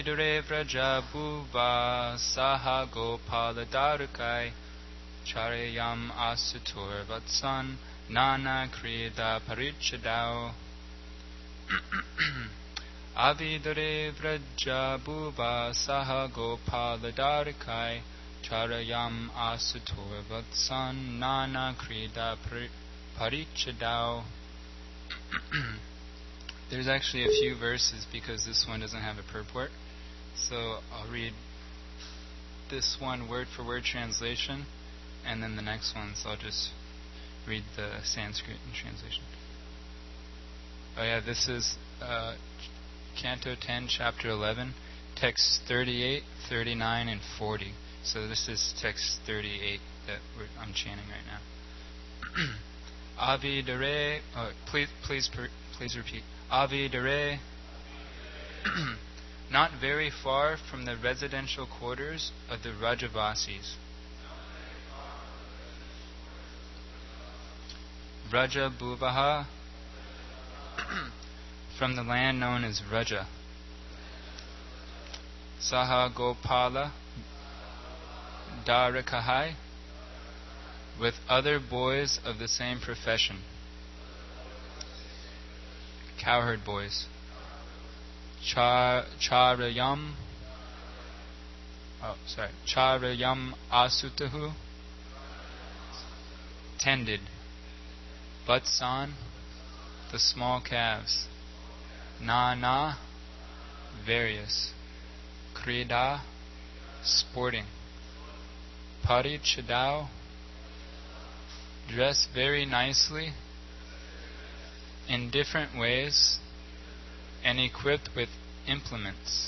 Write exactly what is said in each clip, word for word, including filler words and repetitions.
Avidure Vraja Bhuva Saha Gopala Darukai Charayam Asutur Vatsan Nana Krida Parichadao. Avidure Vraja Bhuva Saha Gopala Darukai Charayam Asutur Vatsan Nana Krida Parichadao. There's actually a few verses because this one doesn't have a purport. So I'll read this one word for word translation and then the next one. So I'll just read the Sanskrit in translation. Oh yeah, this is uh, Canto ten, Chapter eleven, texts thirty-eight, thirty-nine, and forty. So this is text thirty-eight that we're, I'm chanting right now. Avidare, oh, please, please, please repeat. Avidare, not very far from the residential quarters of the Rajavasis. Vraja Bhuvaha, from the land known as Vraja. Saha Gopala Darakahai, with other boys of the same profession. Cowherd boys. Char, charayam, oh sorry, charayam asutahu, tended. Vatsan, the small calves. Na na, various. Krida, sporting. Parichadao, dress very nicely in different ways and equipped with implements.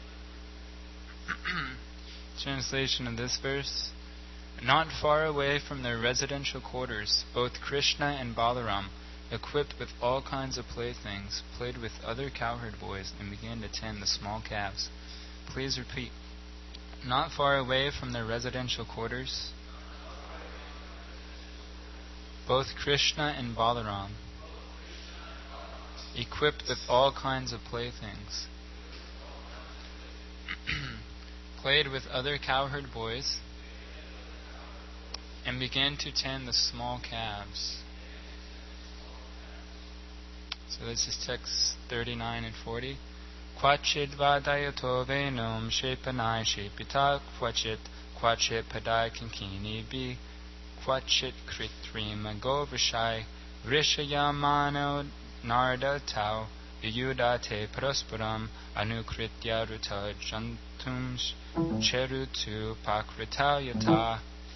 Translation of this verse: not far away from their residential quarters, both Krishna and Balaram, equipped with all kinds of playthings, played with other cowherd boys and began to tend the small calves. Please repeat. Not far away from their residential quarters, both Krishna and Balaram, equipped with all kinds of playthings, played with other cowherd boys, and began to tend the small calves. So this is text thirty-nine and forty. Quachit vadayato venum shepanai shepita quachit quachit padai kinkini bi quachit kritrima govashai vrishayamano narda tau yudate prasparam anukritya ruta jantum cherutu pakritayata.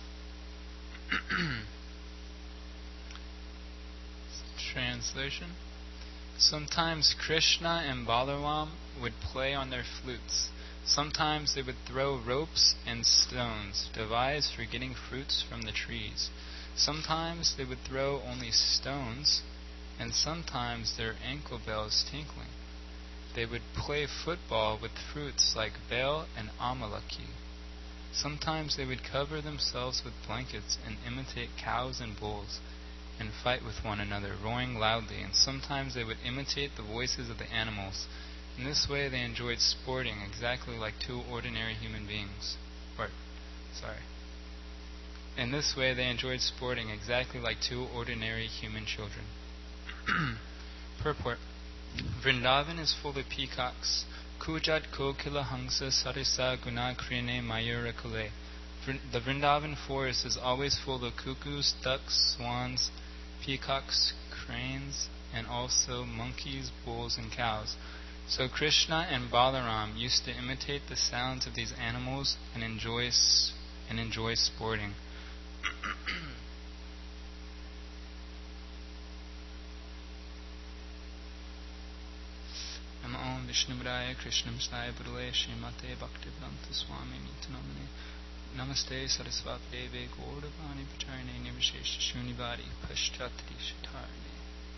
Translation: sometimes Krishna and Balaram would play on their flutes. Sometimes they would throw ropes and stones, devised for getting fruits from the trees. Sometimes they would throw only stones, and sometimes their ankle bells tinkling. They would play football with fruits like bel and amalaki. Sometimes they would cover themselves with blankets and imitate cows and bulls, and fight with one another, roaring loudly, and sometimes they would imitate the voices of the animals. In this way they enjoyed sporting exactly like two ordinary human beings. Or, sorry. In this way they enjoyed sporting exactly like two ordinary human children. Purport: Vrindavan is full of peacocks. Kujat kokila hangsa sarisa guna krine mayura kule. The Vrindavan forest is always full of cuckoos, ducks, swans, peacocks, cranes, and also monkeys, bulls, and cows. So Krishna and Balaram used to imitate the sounds of these animals and enjoy and enjoy sporting. Namo Om Vishnuraya Krishnamstaya Budale Srimate Bhaktivedanta Swami Nitanamane Namaste Saraswati Deve Gauravani Pacharne Nirvishesha Shunivadi Paschatri Shatarne.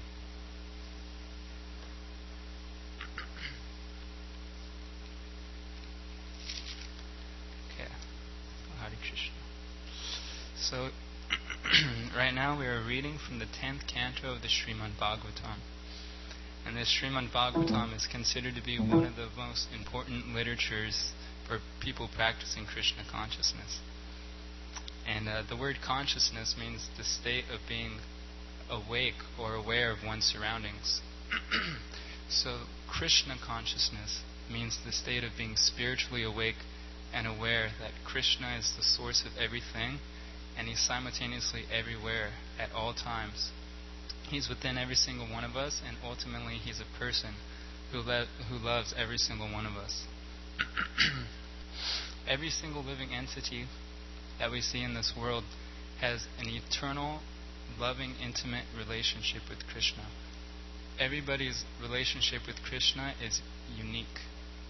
Okay. Hare Krishna. So, right now we are reading from the tenth canto of the Srimad Bhagavatam. And this Srimad Bhagavatam is considered to be one of the most important literatures for people practicing Krishna consciousness. And uh, the word consciousness means the state of being awake or aware of one's surroundings. So Krishna consciousness means the state of being spiritually awake and aware that Krishna is the source of everything, and He's simultaneously everywhere at all times. He's within every single one of us, and ultimately He's a person who, le- who loves every single one of us. Every single living entity that we see in this world has an eternal, loving, intimate relationship with Krishna. Everybody's relationship with Krishna is unique.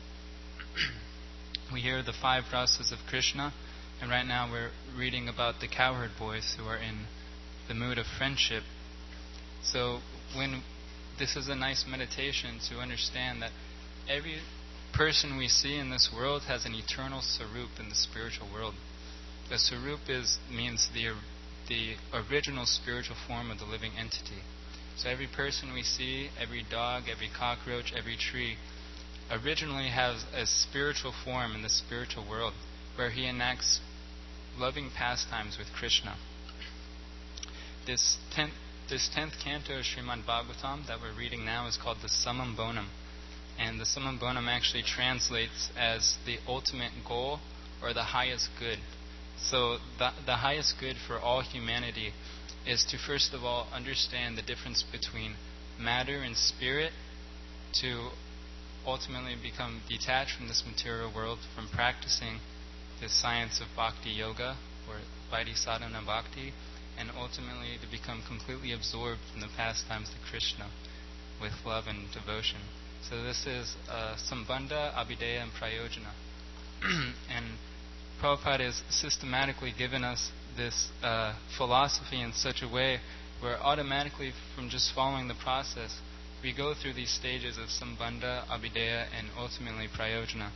We hear the five rasas of Krishna, and right now we're reading about the cowherd boys who are in the mood of friendship. So when this is a nice meditation to understand that every person we see in this world has an eternal sarup in the spiritual world. The sarup is means the the original spiritual form of the living entity. So every person we see, every dog, every cockroach, every tree, originally has a spiritual form in the spiritual world where he enacts loving pastimes with Krishna. This tenth, this tenth canto of Srimad Bhagavatam that we're reading now is called the Summum Bonum. And the Summum Bonum actually translates as the ultimate goal or the highest good. So the, the highest good for all humanity is to first of all understand the difference between matter and spirit, to ultimately become detached from this material world, from practicing the science of bhakti yoga or Vaidhi sadhana bhakti, and ultimately to become completely absorbed in the pastimes of Krishna with love and devotion. So this is uh, Sambandha, Abhideya, and Prayojana. And Prabhupada has systematically given us this uh, philosophy in such a way where automatically from just following the process we go through these stages of Sambandha, Abhideya, and ultimately Prayojana.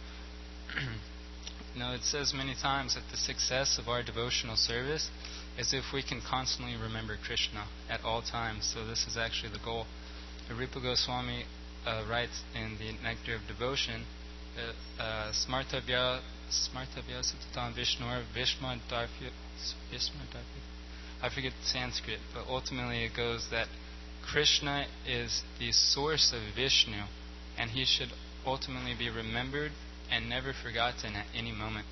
You know, it says many times that the success of our devotional service is if we can constantly remember Krishna at all times. So this is actually the goal. Rupa Goswami uh, writes in the Nectar of Devotion, uh, uh, Smartabhya Smartabhya Satatam Vishnur Vishma Darpya Vishma Darpya. I forget Sanskrit, but ultimately it goes that Krishna is the source of Vishnu, and he should ultimately be remembered and never forgotten at any moment.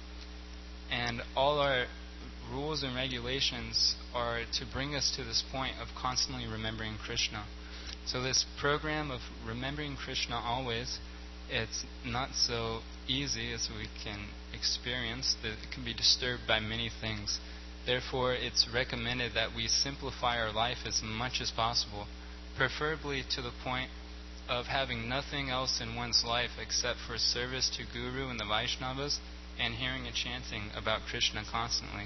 And all our rules and regulations are to bring us to this point of constantly remembering Krishna. So this program of remembering Krishna always, it's not so easy as we can experience. That it can be disturbed by many things. Therefore, it's recommended that we simplify our life as much as possible, preferably to the point of having nothing else in one's life except for service to Guru and the Vaishnavas and hearing and chanting about Krishna constantly.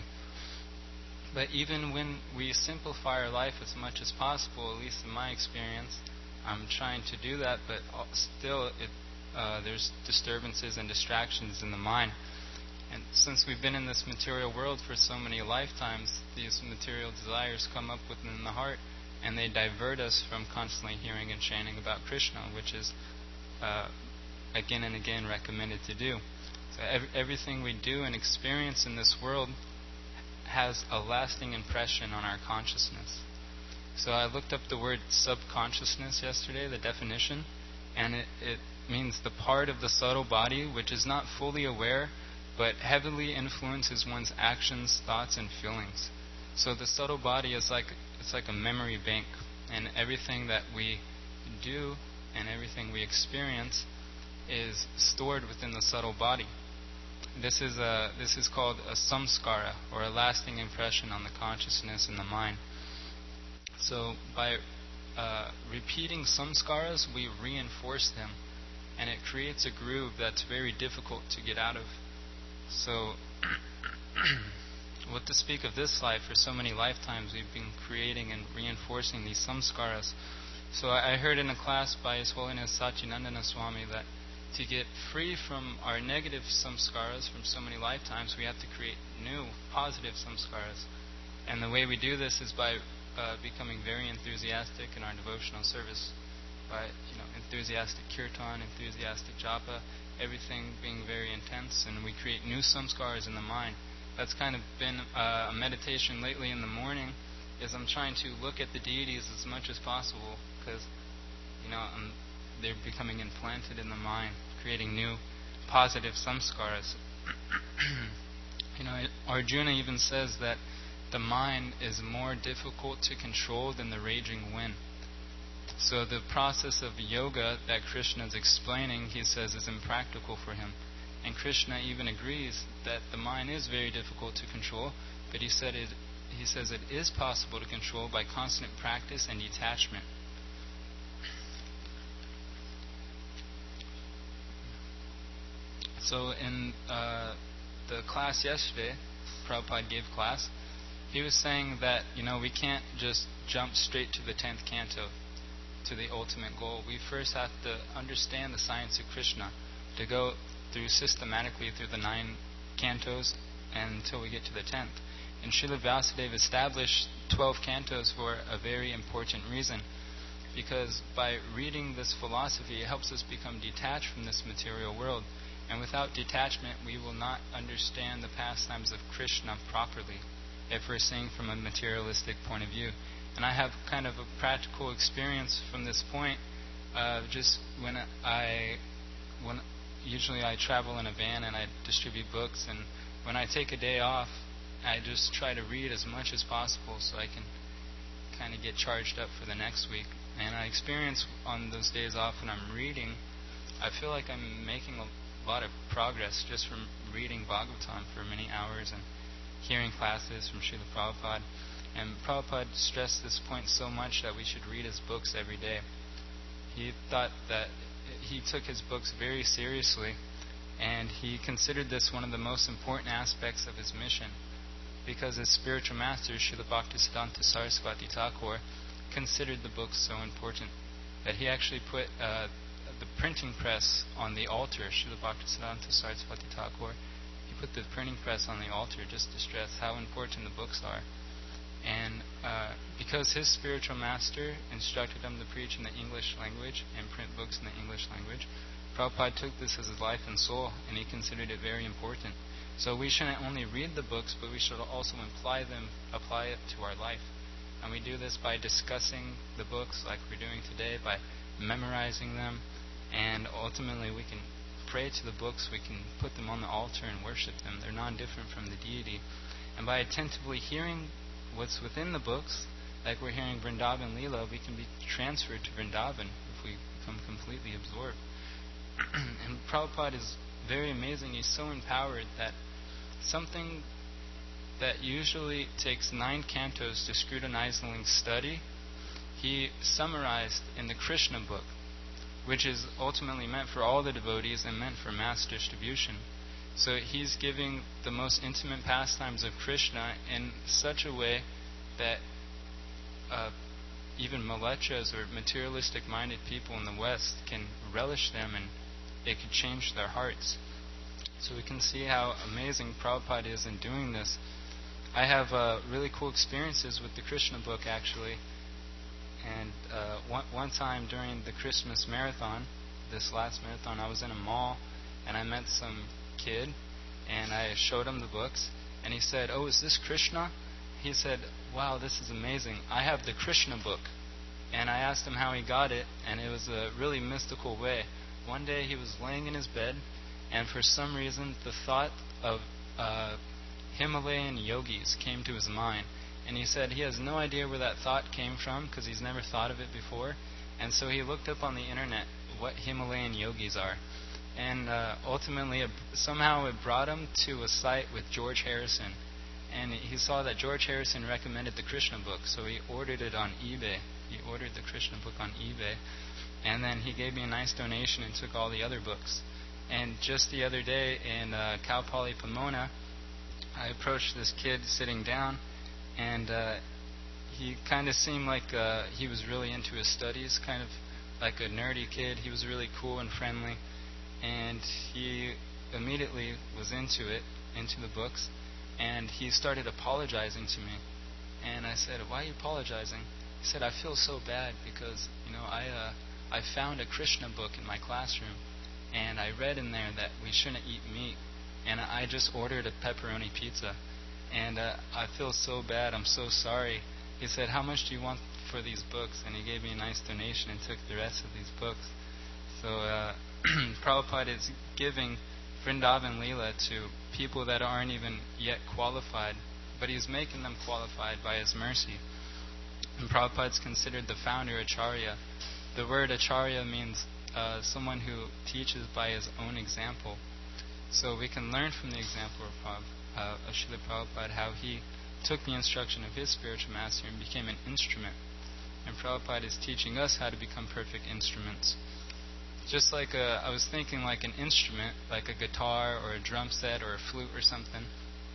But even when we simplify our life as much as possible, at least in my experience, I'm trying to do that, but still it, uh, there's disturbances and distractions in the mind. And since we've been in this material world for so many lifetimes, these material desires come up within the heart, and they divert us from constantly hearing and chanting about Krishna, which is uh, again and again recommended to do. So every, everything we do and experience in this world has a lasting impression on our consciousness. So I looked up the word subconsciousness yesterday, the definition, and it, it means the part of the subtle body which is not fully aware but heavily influences one's actions, thoughts, and feelings. So the subtle body is like it's like a memory bank, and everything that we do and everything we experience is stored within the subtle body. This is a this is called a samskara, or a lasting impression on the consciousness and the mind. So by uh, repeating samskaras, we reinforce them, and it creates a groove that's very difficult to get out of. So, what to speak of this life? For so many lifetimes we've been creating and reinforcing these samskaras. So I heard in a class by His Holiness Sachinandana Swami that to get free from our negative samskaras from so many lifetimes, we have to create new, positive samskaras. And the way we do this is by uh, becoming very enthusiastic in our devotional service. by you know enthusiastic kirtan, enthusiastic japa, everything being very intense, and we create new samskars in the mind. That's kind of been uh, a meditation lately in the morning, is I'm trying to look at the deities as much as possible, because you know I'm, they're becoming implanted in the mind, creating new positive samskaras. You know, Arjuna even says that the mind is more difficult to control than the raging wind. So the process of yoga that Krishna is explaining, he says, is impractical for him. And Krishna even agrees that the mind is very difficult to control, but he said it, he says it is possible to control by constant practice and detachment. So in uh, the class yesterday, Prabhupada gave class, he was saying that, you know, we can't just jump straight to the tenth canto, to the ultimate goal. We first have to understand the science of Krishna, to go through systematically through the nine cantos until we get to the tenth. And Srila Vyasadeva established twelve cantos for a very important reason, because by reading this philosophy, it helps us become detached from this material world. And without detachment, we will not understand the pastimes of Krishna properly, if we're seeing from a materialistic point of view. And I have kind of a practical experience from this point. Uh, just when I, when usually I travel in a van and I distribute books, and when I take a day off, I just try to read as much as possible so I can kind of get charged up for the next week. And I experience on those days off when I'm reading, I feel like I'm making a lot of progress just from reading Bhagavatam for many hours and hearing classes from Srila Prabhupada. And Prabhupada stressed this point so much that we should read his books every day. He thought that he took his books very seriously, and he considered this one of the most important aspects of his mission, because his spiritual master, Srila Bhaktisiddhanta Saraswati Thakur, considered the books so important that he actually put uh, the printing press on the altar. Srila Bhaktisiddhanta Saraswati Thakur, he put the printing press on the altar just to stress how important the books are. And uh, because his spiritual master instructed him to preach in the English language and print books in the English language, Prabhupada took this as his life and soul, and he considered it very important. So we shouldn't only read the books, but we should also apply them, apply it to our life. And we do this by discussing the books like we're doing today, by memorizing them, and ultimately we can pray to the books, we can put them on the altar and worship them. They're non-different from the deity. And by attentively hearing what's within the books, like we're hearing Vrindavan Leela, we can be transferred to Vrindavan if we become completely absorbed. And Prabhupada is very amazing. He's so empowered that something that usually takes nine cantos to scrutinizingly study, he summarized in the Krishna book, which is ultimately meant for all the devotees and meant for mass distribution. So he's giving the most intimate pastimes of Krishna in such a way that uh, even malechas or materialistic-minded people in the West can relish them, and it could change their hearts. So we can see how amazing Prabhupada is in doing this. I have uh, really cool experiences with the Krishna book, actually. And uh, one, one time during the Christmas marathon, this last marathon, I was in a mall, and I met some kid, and I showed him the books, and he said, "Oh, is this Krishna?" He said, "Wow, this is amazing. I have the Krishna book." And I asked him how he got it, and it was a really mystical way. One day he was laying in his bed, and for some reason the thought of uh, Himalayan yogis came to his mind. And he said he has no idea where that thought came from, because he's never thought of it before. And so he looked up on the internet what Himalayan yogis are. And uh, ultimately, it, somehow it brought him to a site with George Harrison. And he saw that George Harrison recommended the Krishna book, so he ordered it on eBay. He ordered the Krishna book on eBay. And then he gave me a nice donation and took all the other books. And just the other day in uh, Kaupali, Pomona, I approached this kid sitting down, and uh, he kind of seemed like uh, he was really into his studies, kind of like a nerdy kid. He was really cool and friendly, and he immediately was into it, into the books, and he started apologizing to me. And I said, "Why are you apologizing?" He said, "I feel so bad because, you know, I uh, I found a Krishna book in my classroom, and I read in there that we shouldn't eat meat, and I just ordered a pepperoni pizza, and uh, I feel so bad, I'm so sorry. He said, how much do you want for these books? And he gave me a nice donation and took the rest of these books. So uh, Prabhupada is giving Vrindavan Leela to people that aren't even yet qualified, but he's making them qualified by his mercy. And Prabhupada is considered the founder Acharya. The word Acharya means uh, someone who teaches by his own example. So we can learn from the example of, Prabhupada, uh, of Srila Prabhupada how he took the instruction of his spiritual master and became an instrument. And Prabhupada is teaching us how to become perfect instruments. Just like a, I was thinking like an instrument, like a guitar or a drum set or a flute or something,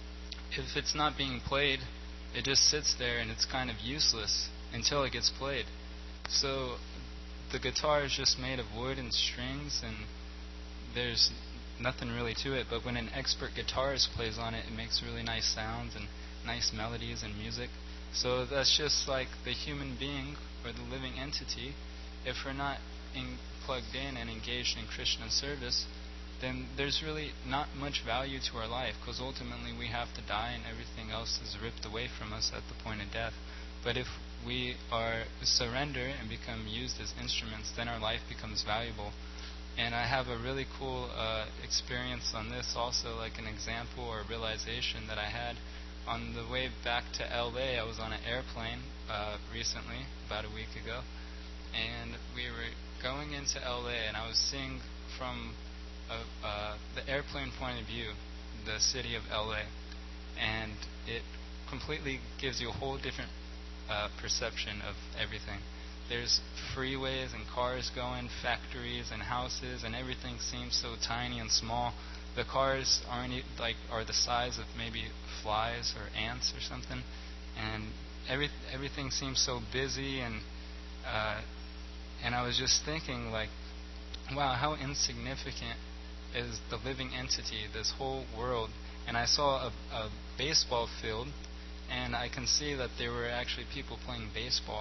if it's not being played, it just sits there and it's kind of useless until it gets played. So the guitar is just made of wood and strings, and there's nothing really to it. But when an expert guitarist plays on it, it makes really nice sounds and nice melodies and music. So that's just like the human being or the living entity. If we're not in, plugged in and engaged in Krishna service, then there's really not much value to our life, because ultimately we have to die and everything else is ripped away from us at the point of death. But if we are surrender and become used as instruments, then our life becomes valuable. And I have a really cool uh, experience on this also, like an example or realization that I had. On the way back to L A, I was on an airplane uh, recently, about a week ago, and we were going into L A, and I was seeing from uh, uh, the airplane point of view the city of L A, and it completely gives you a whole different uh, perception of everything. There's freeways and cars going, factories and houses, and everything seems so tiny and small. The cars aren't like are the size of maybe flies or ants or something, and every everything seems so busy. And uh, and I was just thinking, like, wow, how insignificant is the living entity, this whole world. And I saw a, a baseball field, and I can see that there were actually people playing baseball,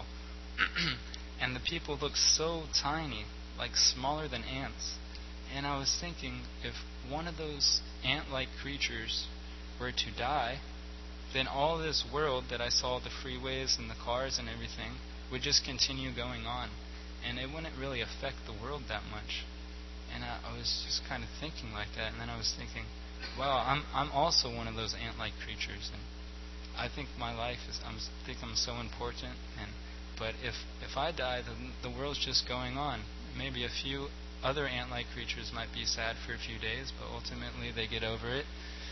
and the people looked so tiny, like smaller than ants. And I was thinking, if one of those ant-like creatures were to die, then all this world that I saw, the freeways and the cars and everything, would just continue going on, and it wouldn't really affect the world that much. And I, I was just kind of thinking like that, and then I was thinking, wow, I'm I'm also one of those ant-like creatures, and I think my life is I'm think I'm so important. And but if if I die, then the world's just going on. Maybe a few other ant-like creatures might be sad for a few days, but ultimately they get over it.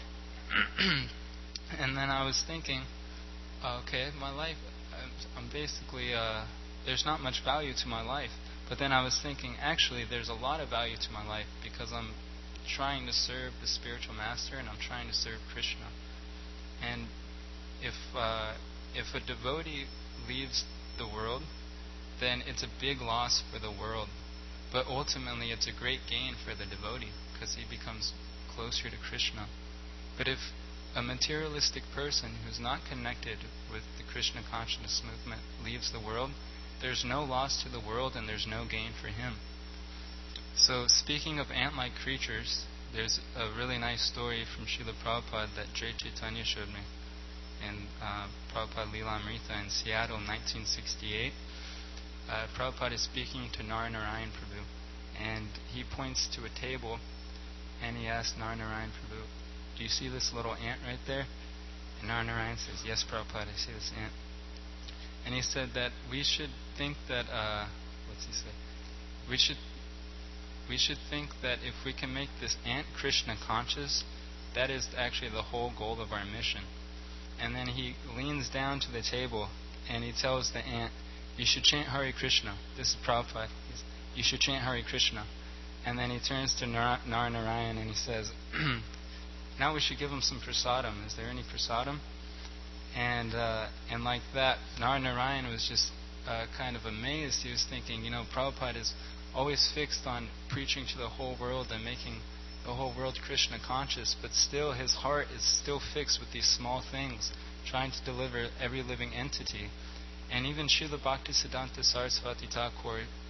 And then I was thinking, okay, my life, I'm, I'm basically, uh, there's not much value to my life. But then I was thinking, actually, there's a lot of value to my life, because I'm trying to serve the spiritual master and I'm trying to serve Krishna. And if uh, if a devotee leaves the world, then it's a big loss for the world. But ultimately, it's a great gain for the devotee, because he becomes closer to Krishna. But if a materialistic person who's not connected with the Krishna consciousness movement leaves the world, there's no loss to the world and there's no gain for him. So speaking of ant-like creatures, there's a really nice story from Srila Prabhupada that Jai Chaitanya showed me in uh, Prabhupada Leela Amrita in Seattle in nineteen sixty-eight. Uh, Prabhupada is speaking to Naranarayan Prabhu, and he points to a table, and he asks Naranarayan Prabhu, do you see this little ant right there? And Naranarayan says, yes, Prabhupada, I see this ant. And he said that we should think that, uh, what's he say? We should, we should think that if we can make this ant Krishna conscious, that is actually the whole goal of our mission. And then he leans down to the table, and he tells the ant, you should chant Hare Krishna. This is Prabhupada. He's, you should chant Hare Krishna. And then he turns to Nar- Naranarayan and he says, now we should give him some prasadam. Is there any prasadam? And uh, and like that, Naranarayan was just uh, kind of amazed. He was thinking, you know, Prabhupada is always fixed on preaching to the whole world and making the whole world Krishna conscious, but still his heart is still fixed with these small things, trying to deliver every living entity. And even Srila Bhaktisiddhanta Saraswati Thakur,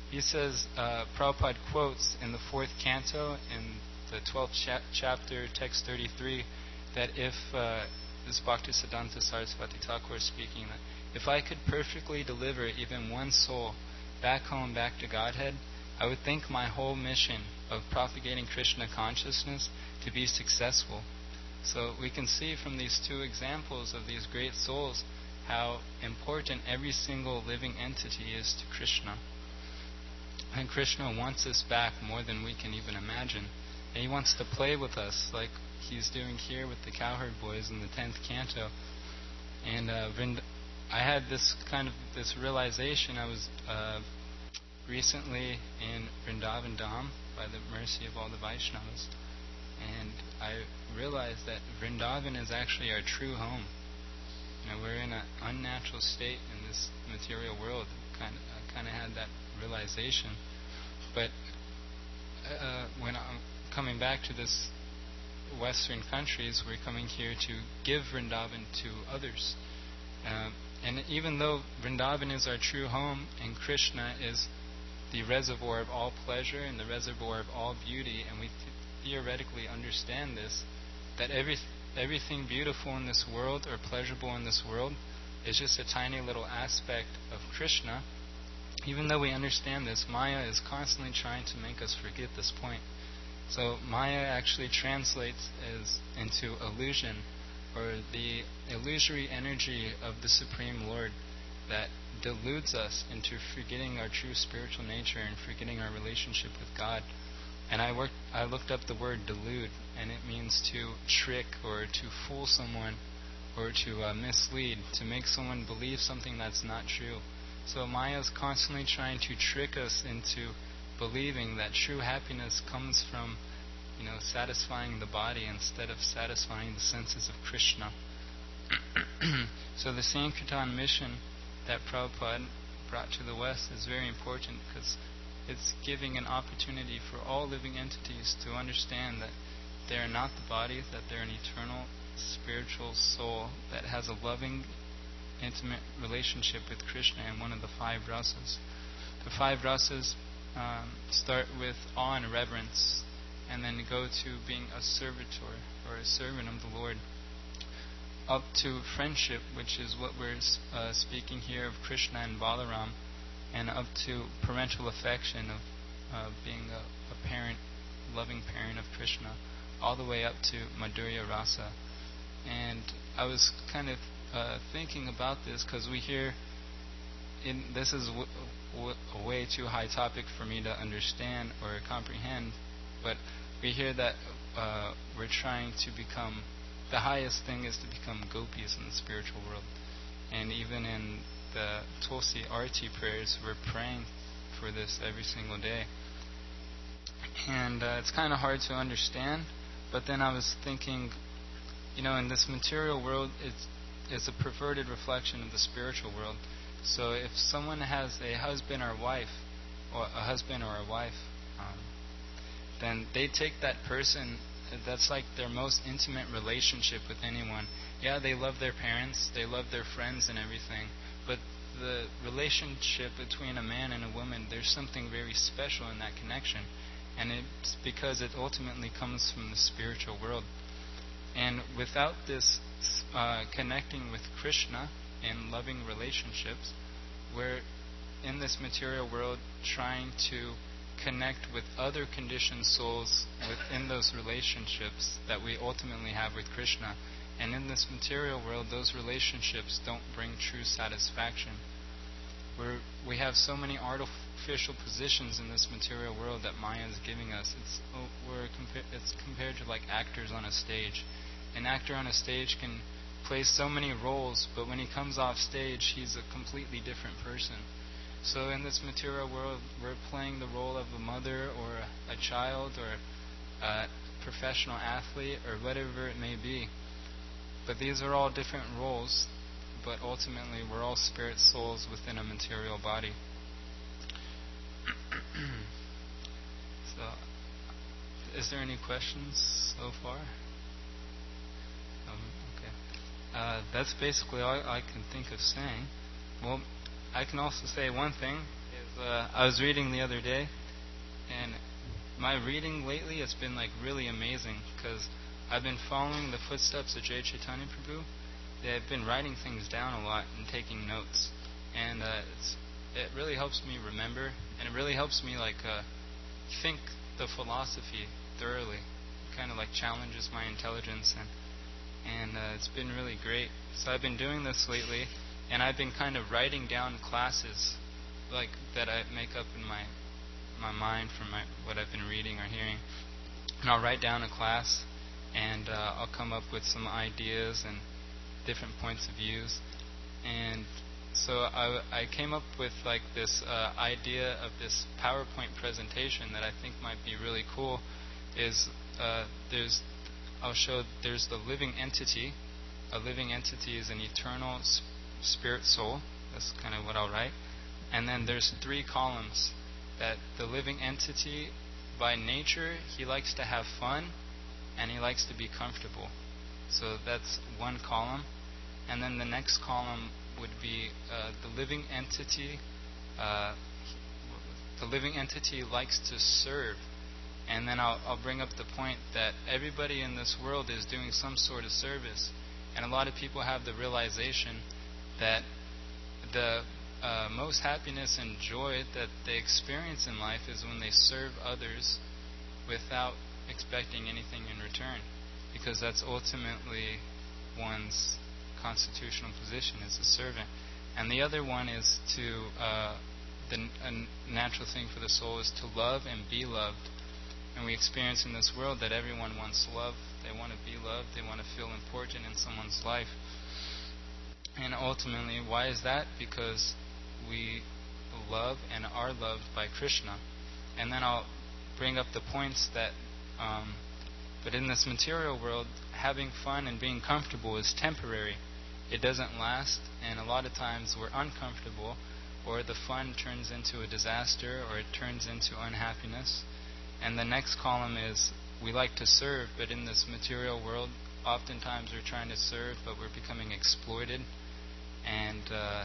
he says, uh, Prabhupada quotes in the fourth canto, in the twelfth cha- chapter, text thirty-three, that if, uh, this Bhaktisiddhanta Saraswati Thakur speaking, that if I could perfectly deliver even one soul back home, back to Godhead, I would think my whole mission of propagating Krishna consciousness to be successful. So we can see from these two examples of these great souls how important every single living entity is to Krishna. And Krishna wants us back more than we can even imagine. And he wants to play with us like he's doing here with the Cowherd Boys in the tenth canto. And uh, Vrind- I had this kind of this realization. I was uh, recently in Vrindavan Dham by the mercy of all the Vaishnavas. And I realized that Vrindavan is actually our true home. You know, we're in an unnatural state in this material world. Kind of, I kind of had that realization. But uh, when I'm coming back to this Western countries, we're coming here to give Vrindavan to others. Uh, and even though Vrindavan is our true home and Krishna is the reservoir of all pleasure and the reservoir of all beauty, and we th- theoretically understand this, that every, everything beautiful in this world or pleasurable in this world is just a tiny little aspect of Krishna. Even though we understand this, Maya is constantly trying to make us forget this point. So Maya actually translates as into illusion, or the illusory energy of the Supreme Lord that deludes us into forgetting our true spiritual nature and forgetting our relationship with God. And I worked, I looked up the word delude, and it means to trick or to fool someone or to uh, mislead, to make someone believe something that's not true. So Maya is constantly trying to trick us into believing that true happiness comes from, you know, satisfying the body instead of satisfying the senses of Krishna. So the Sankirtan mission that Prabhupada brought to the West is very important because it's giving an opportunity for all living entities to understand that they are not the body, that they're an eternal spiritual soul that has a loving, intimate relationship with Krishna in one of the five rasas. The five rasas um, start with awe and reverence, and then go to being a servitor or a servant of the Lord, up to friendship, which is what we're uh, speaking here of Krishna and Balaram, and up to parental affection of uh, being a, a parent, loving parent of Krishna, all the way up to Madhurya Rasa. And I was kind of uh, thinking about this because we hear, in, this is w- w- a way too high topic for me to understand or comprehend, but we hear that uh, we're trying to become, the highest thing is to become gopis in the spiritual world. And even in the Tulsi Arati prayers, we're praying for this every single day. And uh, it's kind of hard to understand, but then I was thinking, you know, in this material world, it's, it's a perverted reflection of the spiritual world. So if someone has a husband or wife, or a husband or a wife, um, then they take that person, that's like their most intimate relationship with anyone. Yeah, they love their parents, they love their friends and everything, but the relationship between a man and a woman, there's something very special in that connection. And it's because it ultimately comes from the spiritual world. And without this uh, connecting with Krishna in loving relationships, we're in this material world trying to connect with other conditioned souls within those relationships that we ultimately have with Krishna. And in this material world, those relationships don't bring true satisfaction. We're, we have so many artificial positions in this material world that Maya is giving us. It's, oh, we're compa- it's compared to like actors on a stage. An actor on a stage can play so many roles, but when he comes off stage, he's a completely different person. So in this material world, we're playing the role of a mother or a, a child or a professional athlete or whatever it may be. But these are all different roles, but ultimately we're all spirit souls within a material body. So, is there any questions so far? Um, okay. Uh, that's basically all I can think of saying. Well, I can also say one thing is uh, I was reading the other day, and my reading lately has been like really amazing because I've been following the footsteps of Jai Chaitanya Prabhu. They've been writing things down a lot and taking notes, and uh, it's, it really helps me remember, and it really helps me like uh, think the philosophy thoroughly. It kind of like challenges my intelligence, and and uh, it's been really great. So I've been doing this lately, and I've been kind of writing down classes like that I make up in my my mind from my, what I've been reading or hearing, and I'll write down a class, and uh, I'll come up with some ideas and different points of views. And so I, I came up with like this uh, idea of this PowerPoint presentation that I think might be really cool. Is uh, there's I'll show there's the living entity. A living entity is an eternal sp- spirit soul. That's kind of what I'll write. And then there's three columns. That the living entity, by nature, he likes to have fun, and he likes to be comfortable. So that's one column. And then the next column would be uh, the living entity. Uh, the living entity likes to serve. And then I'll, I'll bring up the point that everybody in this world is doing some sort of service. And a lot of people have the realization that the uh, most happiness and joy that they experience in life is when they serve others without expecting anything in return. Because that's ultimately one's constitutional position as a servant. And the other one is to, uh, the a natural thing for the soul is to love and be loved. And we experience in this world that everyone wants love, they want to be loved, they want to feel important in someone's life. And ultimately, why is that? Because we love and are loved by Krishna. And then I'll bring up the points that, um, but in this material world, having fun and being comfortable is temporary. It doesn't last, and a lot of times we're uncomfortable, or the fun turns into a disaster, or it turns into unhappiness. And the next column is we like to serve, but in this material world, oftentimes we're trying to serve, but we're becoming exploited, and uh,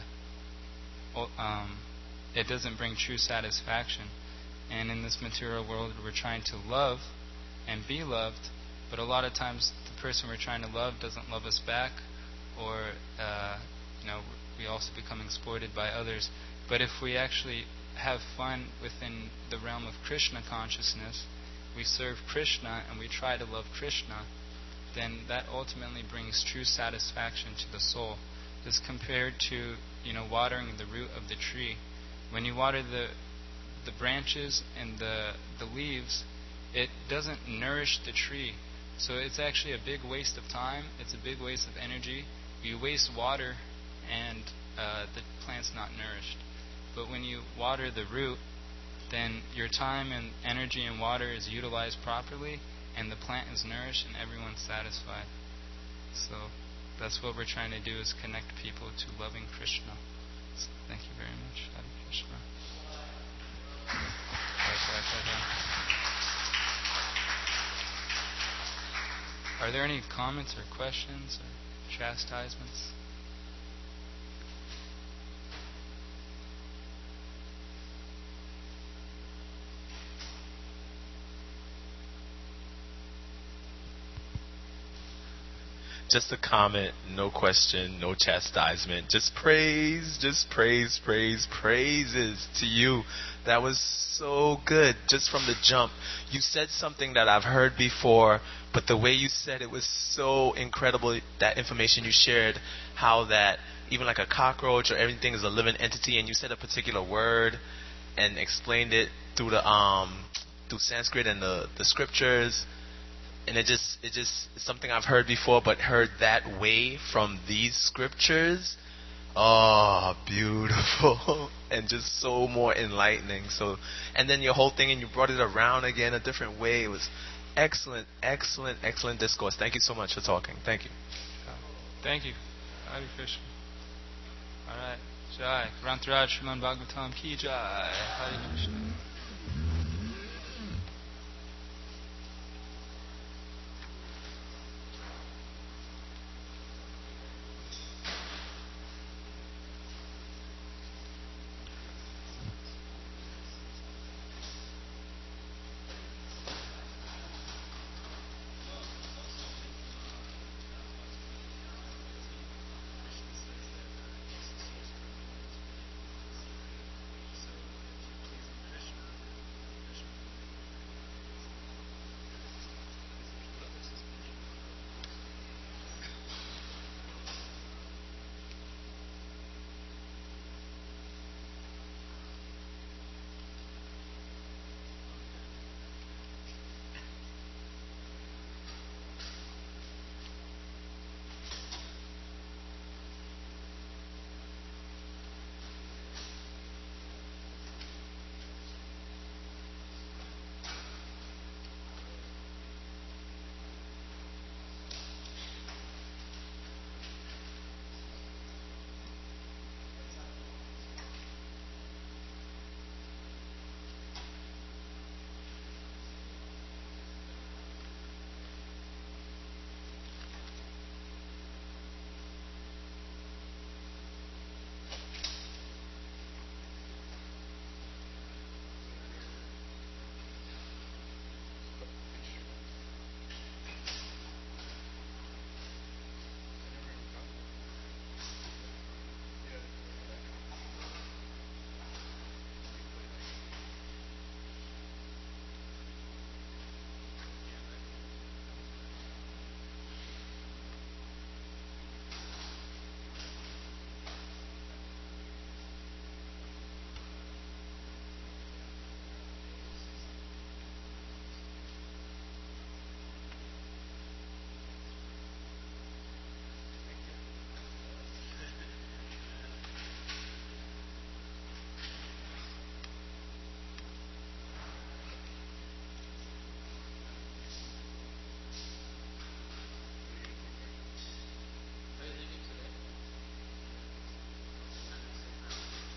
um, it doesn't bring true satisfaction. And in this material world, we're trying to love and be loved, but a lot of times the person we're trying to love doesn't love us back, or uh, you know, we also become exploited by others. But if we actually have fun within the realm of Krishna consciousness, we serve Krishna and we try to love Krishna, then that ultimately brings true satisfaction to the soul. As compared to, you know, watering the root of the tree. When you water the the branches and the the leaves, it doesn't nourish the tree. So it's actually a big waste of time. It's a big waste of energy. You waste water, and uh, the plant's not nourished. But when you water the root, then your time and energy and water is utilized properly, and the plant is nourished, and everyone's satisfied. So that's what we're trying to do, is connect people to loving Krishna. So thank you very much. Hare Krishna. Are there any comments or questions or chastisements? Just a comment, no question, no chastisement. Just praise, just praise, praise, praises to you. That was so good, just from the jump. You said something that I've heard before, but the way you said it was so incredible, that information you shared, how that even like a cockroach or everything is a living entity, and you said a particular word and explained it through the um through Sanskrit and the, the scriptures. And it just, it just, it's something I've heard before, but heard that way from these scriptures. Oh, beautiful. And just so more enlightening. So, and then your whole thing, and you brought it around again a different way. It was excellent, excellent, excellent discourse. Thank you so much for talking. Thank you. Thank you. Hare Krishna. All right. Jai. Grantaraj Sriman Bhagavatam Ki Jai. Hare Krishna.